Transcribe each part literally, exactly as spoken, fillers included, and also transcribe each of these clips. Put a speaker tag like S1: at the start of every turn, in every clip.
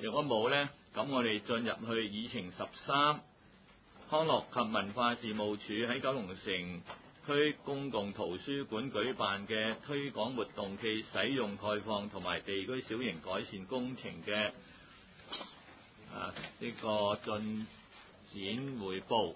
S1: 如果冇呢，咁我哋進入去議程十三，康樂及文化事務署喺九龍城區公共圖書館舉辦嘅推廣活動暨使用概況同埋地區小型改善工程嘅啊呢個進展彙報。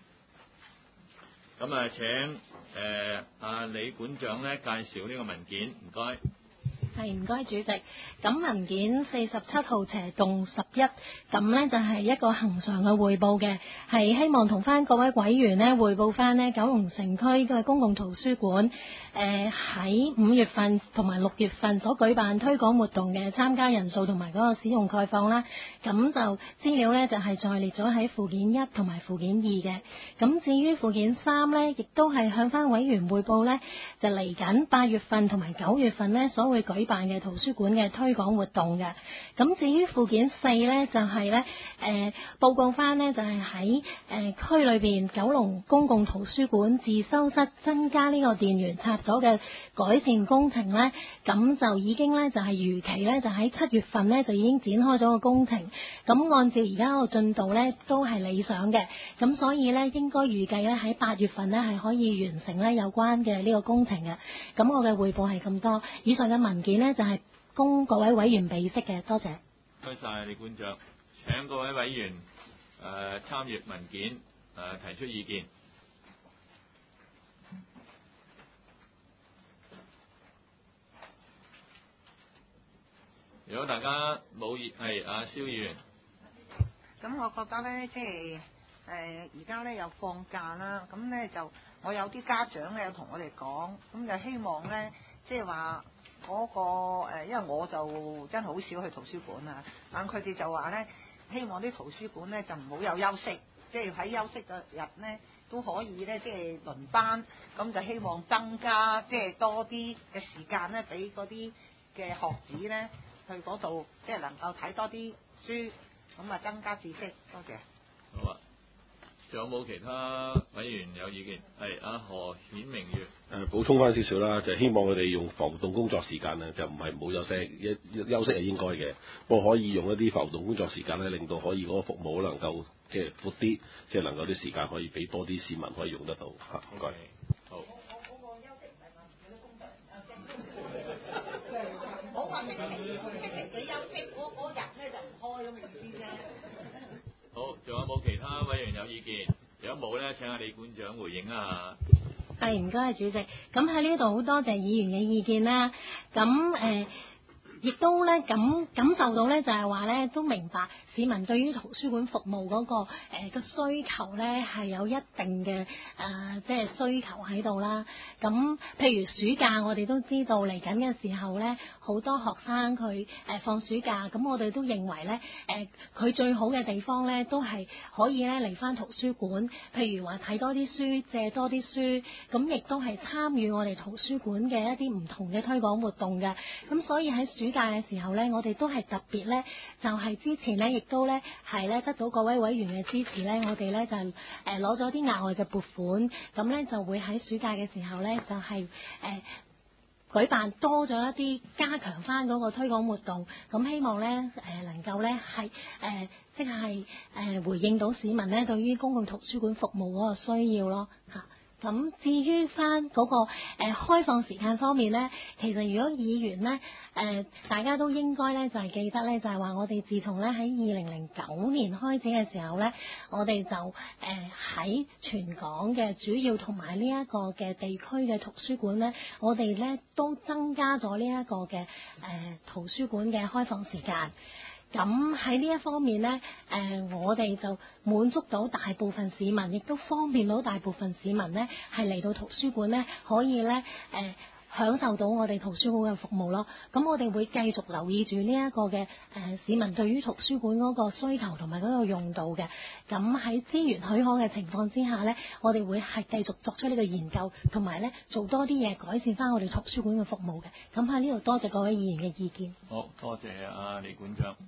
S1: 咁啊，請誒阿李館長咧介紹呢個文件，唔該。
S2: 係，唔該主席。咁文件四十七號斜棟十一，咁呢就係一個恒常嘅匯報嘅，係希望同翻各位委員呢匯報翻呢九龍城區嘅公共圖書館誒喺五月份同埋六月份所舉辦推廣活動嘅參加人數同埋嗰個使用概況啦。咁就資料呢就係載列咗喺附件一同埋附件二嘅。咁至於附件三呢，亦都係向翻委員匯報呢，就嚟緊八月份同埋九月份呢所會舉辦嘅圖書館嘅推廣活動嘅。咁至於附件四呢，就係呢誒報告翻呢，就係喺誒區裏邊九龍公共圖書館自修室增加呢個電源插座嘅改善工程呢，咁就已經呢，就係如期呢，就喺七月份呢，就已經展開咗個工程。咁按照而家個進度呢，都係理想嘅，咁所以呢，應該預計呢，喺八月份呢，係可以完成呢有關嘅呢個工程嘅。咁我嘅匯報係咁多，以上嘅文件呢，就係供各位委員備悉嘅，多謝。
S1: 多謝李館長，請各位委員誒參閱文件誒、呃、提出意見。如果大家冇意，係阿蕭議員。
S3: 咁我覺得咧，即係誒而家咧又放假啦，咁咧就我有啲家長咧有同我哋講，咁就希望咧，即係話嗰個誒，因為我就真係好少去圖書館啊，咁佢哋就話咧，希望啲圖書館咧就唔好有休息，即係喺休息嘅日咧都可以咧，即係輪班，咁就希望增加即係多啲嘅時間咧，俾嗰啲嘅學子咧去嗰度，即係能夠睇多啲書。咁啊，增加知識，多謝。
S1: 好啊，仲有冇其他委員有意見？係阿何顯明月。誒、
S4: 呃，補充翻少少啦，就係、希望佢哋用浮動工作時間啊，就唔係冇休息，一休息係應該嘅，不過可以用一啲浮動工作時間咧，令到可以嗰個服務能夠即係闊啲，即係能夠啲時間可以俾多啲市民可以用得到嚇。唔該。好。
S3: 我我我個休息唔係話唔叫啲工作人休息，我話星期星期幾休息，我嗰日咧就唔開咁嘅意思啫。
S1: 好，仲有冇其他委員有意見？如果冇咧，請阿李館長回應一下。
S2: 係，唔該，主席。咁喺呢度好多謝議員嘅意見啦。咁誒，亦、呃、都咧感感受到咧，就係話咧，都明白市民對於圖書館服務嗰、那個誒嘅、呃、需求咧係有一定嘅誒、呃，即係需求喺度啦。咁譬如暑假，我哋都知道嚟緊嘅時候咧，好多學生佢誒、呃、放暑假，咁我哋都認為咧誒，佢、呃、最好嘅地方咧都係可以咧嚟返圖書館，譬如話睇多啲書，借多啲書，咁亦都係參與我哋圖書館嘅一啲唔同嘅推廣活動嘅。咁所以喺暑假嘅時候咧，我哋都係特別咧，就係、是、之前咧，亦都咧係咧得到各位委員嘅支持咧，我哋咧就誒攞咗啲額外嘅撥款，咁咧就會喺暑假嘅時候咧就係、是、誒。呃舉辦多咗一啲加強翻嗰個推廣活動，咁希望咧誒、呃、能夠咧係誒即係誒、呃、回應到市民咧對於公共圖書館服務嗰個需要咯嚇。咁至於翻嗰個誒、呃、開放時間方面咧，其實如果議員咧誒、呃、大家都應該咧就係、是、記得咧，就係、是、話我哋自從咧喺二零零九年開始嘅時候咧，我哋就誒喺、呃、全港嘅主要同埋呢一個嘅地區嘅圖書館咧，我哋咧都增加咗呢一個嘅誒、呃、圖書館嘅開放時間。咁喺呢一方面呢，誒、呃、我哋就滿足到大部分市民，亦都方便到大部分市民呢係嚟到圖書館呢，可以呢誒、呃、享受到我哋圖書館嘅服務咯。咁我哋會繼續留意住呢一個嘅誒、呃、市民對於圖書館嗰個需求同埋嗰個用度嘅。咁喺資源許可嘅情況之下呢，我哋會係繼續作出呢個研究，同埋呢做多啲嘢改善翻我哋圖書館嘅服務嘅。咁喺呢度多謝各位議員嘅意見。
S1: 好多謝阿李館長。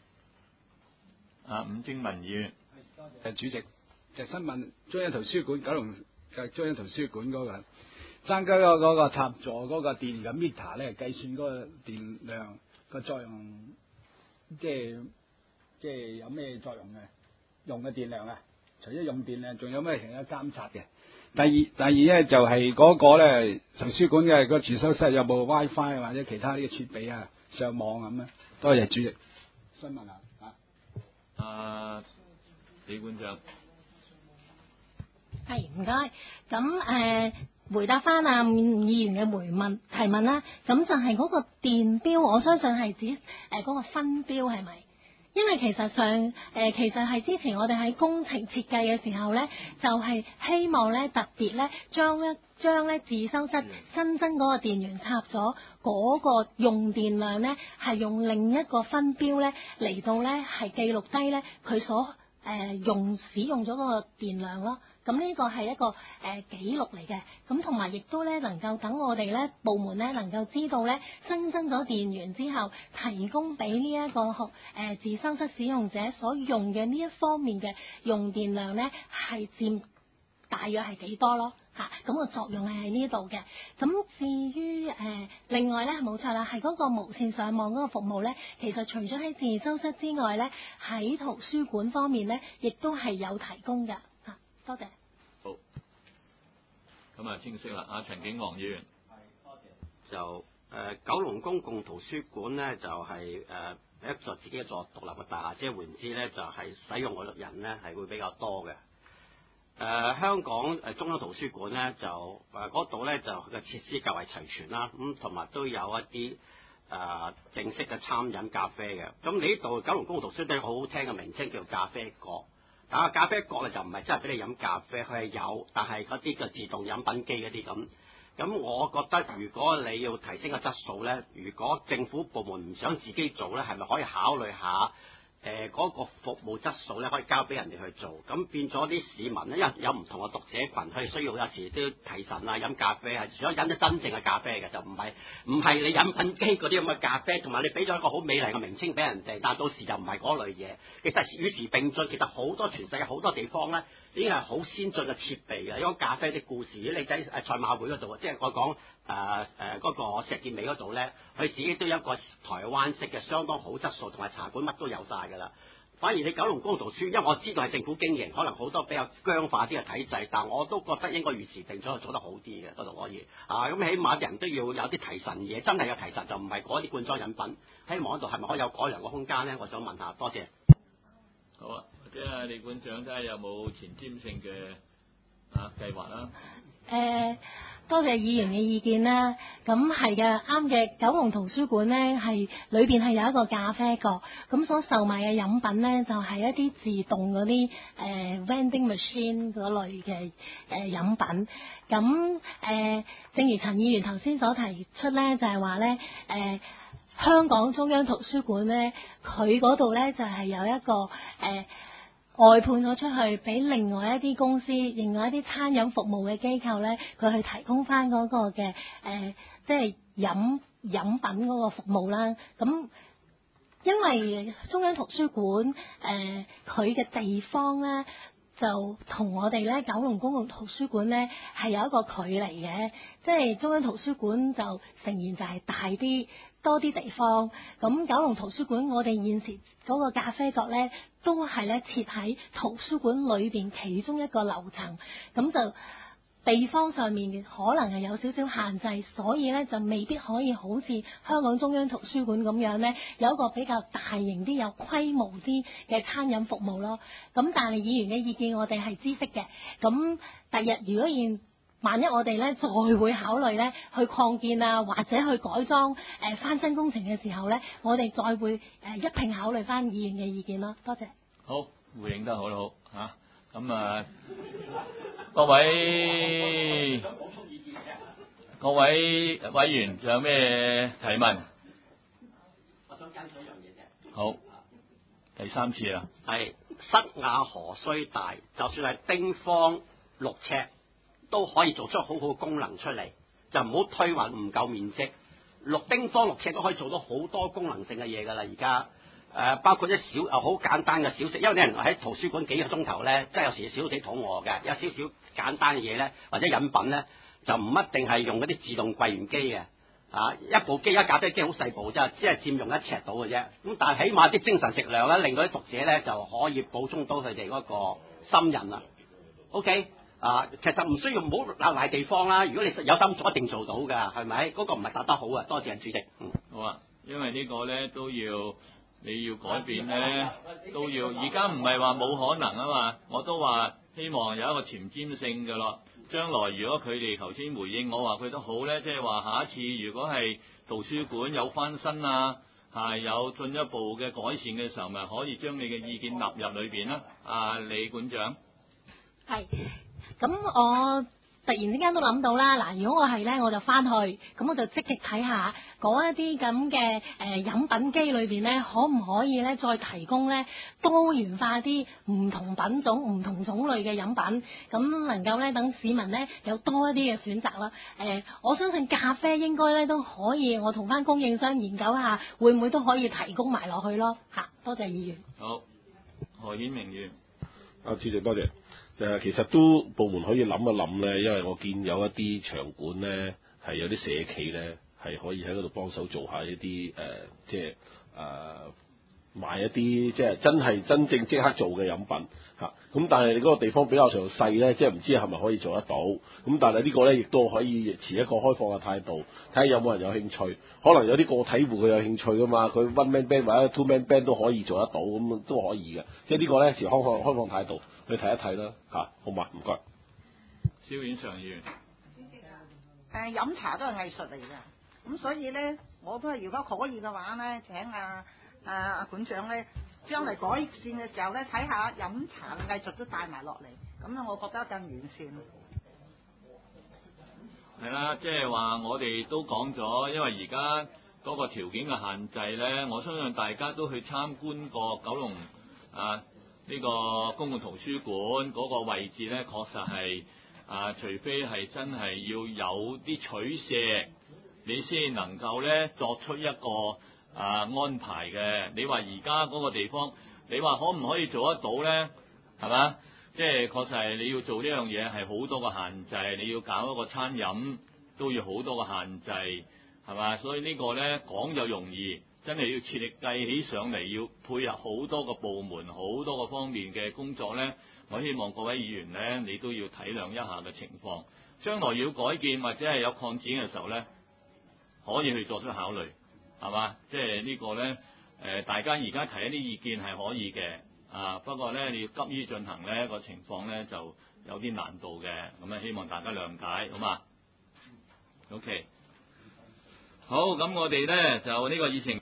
S1: 啊，伍正文議員，
S5: 誒主席，就新聞中央圖書館九龍嘅中央圖書館嗰、那個增加嗰嗰個插座嗰個電嘅 meter 咧，計算嗰個電量個作用，即係即係有咩作用嘅？用嘅電量啊，除咗用電量，仲有咩成日監察嘅？第二第二咧就係嗰個咧圖書館嘅個自修室有冇 WiFi 或者其他呢個設備啊，上網咁啊？多謝主席。新聞啊嚇。
S1: 啊，李館長。
S2: 係唔該，咁誒、呃、回答翻啊議員嘅回問提問啦，咁就係嗰個電錶，我相信係指誒嗰、呃嗰個分錶係咪？因為其實上誒、呃、其實係之前我哋喺工程設計嘅時候咧，就係、是、希望咧特別咧將一將咧自修室新增嗰個電源插咗嗰個用電量咧，係用另一個分錶咧嚟到咧係記錄低咧佢所誒、呃、用使用咗嗰個電量咯。咁呢個係一個誒、呃、記錄嚟嘅，咁同埋亦都咧能夠等我哋咧部門咧能夠知道咧新增咗電源之後，提供俾呢一個學誒、呃、自修室使用者所用嘅呢一方面嘅用電量咧係佔大約係幾多咯嚇，咁、個作用係喺呢度嘅。咁至於誒、呃、另外咧冇錯啦，係嗰個無線上網嗰個服務咧，其實除咗喺自修室之外咧，喺圖書館方面咧，亦都係有提供嘅。多謝。
S1: 好，咁啊清晰啦。阿陳景昂議員，
S6: 多謝。就誒、呃、九龍公共圖書館咧，就係、是、誒、呃、一座自己一座獨立嘅大廈，即係換言之咧，就係、是、使用嘅人咧係會比較多嘅。誒、呃、香港誒中央圖書館咧就誒嗰度咧就嘅設施較為齊全啦，咁同埋都有一啲誒、呃、正式嘅餐飲咖啡嘅。咁你呢度九龍公共圖書館好好聽嘅名稱叫做咖啡角。但係咖啡角咧就唔係真係俾你飲咖啡，佢係有，但係嗰啲嘅自動飲品機嗰啲咁。咁我覺得如果你要提升個質素咧，如果政府部門唔想自己做咧，係咪可以考慮下誒嗰個服務質素咧，可以交俾人哋去做？咁變咗啲市民咧，因為有唔同嘅讀者群，佢哋需要有時都要提神啊，飲咖啡係想飲咗真正嘅咖啡嘅，就唔係唔係你飲品機嗰啲咁嘅咖啡，同埋你俾咗一個好美麗嘅名稱俾人哋，但到時就唔係嗰類嘢。其實與時並進，其實好多全世界好多地方咧，已經係好先進嘅設備嘅。因為咖啡啲故事，你喺誒賽馬會嗰度，即係我講誒誒嗰個石硤尾嗰度咧，佢自己都有一個台灣式嘅相當好質素，同埋茶館乜都有晒㗎啦。反而你九龍公共圖書，因為我知道係政府經營，可能好多比較僵化啲嘅體制，但我都覺得應該與時並進，做得好啲嘅嗰度可以啊。咁起碼人都要有啲提神嘢，真係有提神，就唔係嗰啲罐裝飲品。希望嗰度係咪可以有改良嘅空間咧？我想問下，多謝。
S1: 好啊，或者啊，李館長睇下有冇前瞻性嘅啊計劃啦。
S2: 誒、呃，多謝議員嘅意見啦。咁係嘅，啱嘅。九龍圖書館咧係裏邊係有一個咖啡角，咁所售賣嘅飲品咧就係、是、一啲自動嗰啲誒 vending machine 嗰類嘅誒、呃、飲品。咁誒、呃，正如陳議員頭先所提出咧，就係話咧誒，香港中央圖書館咧，佢嗰度咧就係、是、有一個誒。呃外判咗出去俾另外一啲公司，另外一啲餐飲服務嘅機構咧，佢去提供翻嗰個嘅誒、呃，即係飲飲品嗰個服務啦。咁因為中央圖書館誒佢嘅地方咧，就同我哋咧九龍公共圖書館咧係有一個距離嘅，即係中央圖書館就誠然就係大啲。多啲地方，咁九龍圖書館我哋現時嗰個咖啡角咧，都係咧設喺圖書館裏邊其中一個樓層，咁就地方上面嘅可能係有少少限制，所以咧就未必可以好似香港中央圖書館咁樣咧，有一個比較大型啲、有規模啲嘅餐飲服務咯。咁但係議員嘅意見我哋係知悉嘅，咁第日如果現萬一我哋咧再會考慮咧去擴建啊，或者去改裝誒、呃、翻新工程嘅時候咧，我哋再會誒、呃、一併考慮翻議員嘅意見咯。多謝。
S1: 好，回應得好好嚇。咁啊，各位各位委員仲有咩提問？
S6: 我想跟咗一樣嘢啫。
S1: 好，第三次啦。
S6: 係塞雅河雖大，就算係丁方六尺，都可以做出好好嘅功能出嚟，就唔好推話唔夠面積。六丁方六尺都可以做到好多功能性嘅嘢㗎啦。而家誒包括啲小啊好簡單嘅小食，因為啲人喺圖書館幾個鐘頭咧，即係有時少少地肚餓嘅，有少少簡單嘅嘢咧，或者飲品咧，就唔一定係用嗰啲自動櫃員機嘅。 啊，一部機一架飛機好細部啫，只係佔用一尺到嘅啫。咁但係起碼啲精神食糧咧，令到啲讀者咧就可以補充到佢哋嗰個心癮啦。OK，啊，其實唔需要唔好賴賴地方啦。如果你有心做，一定做到㗎，係咪？嗰、那個唔係答得好啊。多謝主席。嗯，
S1: 好啊，因為呢個咧都要你要改變咧，都要而家唔係話冇可能啊嘛。我都話希望有一個前瞻性嘅咯。將來如果佢哋頭先回應我話佢都好咧，即係話下一次如果係圖書館有翻新啊，係有進一步嘅改善嘅時候，咪可以將你嘅意見納入裏邊啦。啊，李館長，
S2: 係，咁我突然之間都諗到啦。嗱，如果我係咧，我就翻去，咁我就積極睇下嗰一啲咁嘅誒飲品機裏邊咧，可唔可以咧再提供咧多元化啲唔同品種、唔同種類嘅飲品，咁能夠咧等市民咧有多一啲嘅選擇啦。誒、呃，我相信咖啡應該咧都可以，我同翻供應商研究下，會唔會都可以提供埋落去咯？嚇，多謝議員。
S1: 好，何顯明議員。
S4: 啊，主席多謝。誒，其實都部門可以諗一諗咧，因為我見有一啲場館咧係有啲社企咧係可以喺嗰度幫手做下一啲誒、呃，即係誒、呃、賣一啲即係真係真正即刻做嘅飲品嚇。咁、啊、但係你嗰個地方比較上細咧，即係唔知係咪可以做得到。咁但係呢個咧亦都可以持一個開放嘅態度，睇下有冇人有興趣。可能有啲個體戶佢有興趣噶嘛，佢 one man band 或者 two man band 都可以做得到，咁都可以嘅。即係呢個咧持開放開放態度。去睇一睇啦，嚇、啊，好嘛？唔該。
S1: 蕭院常議員。
S3: 誒飲茶都係藝術嚟㗎，咁所以咧，我都係如果可以嘅話咧，請阿阿阿館長咧，將嚟改善嘅時候咧，睇下飲茶嘅藝術都帶埋落嚟，咁樣我覺得更完善。
S1: 係啦，即係話我哋都講咗，因為而家嗰個條件嘅限制咧，我相信大家都去參觀過九龍啊。呢個公共圖書館嗰個位置咧，確實係啊，除非係真係要有啲取捨，你先能夠咧作出一個啊安排嘅。你話而家嗰個地方，你話可唔可以做得到咧？係嘛？即係確實係你要做呢樣嘢係好多個限制，你要搞一個餐飲都要好多個限制，係嘛？所以呢個咧講就容易。真係要設力計起上嚟，要配合好多個部門、好多個方面嘅工作呢。我希望各位議員呢，你都要體諒一下嘅情況。將來要改建或者係有擴展嘅時候呢，可以去作出考慮，係嘛？即係呢個呢，誒，大家而家提一啲意見係可以嘅，啊，不過呢，你要急於進行呢個情況呢，就有啲難度嘅，咁啊，希望大家諒解，好嘛？OK，好，咁我哋呢，就呢個議程。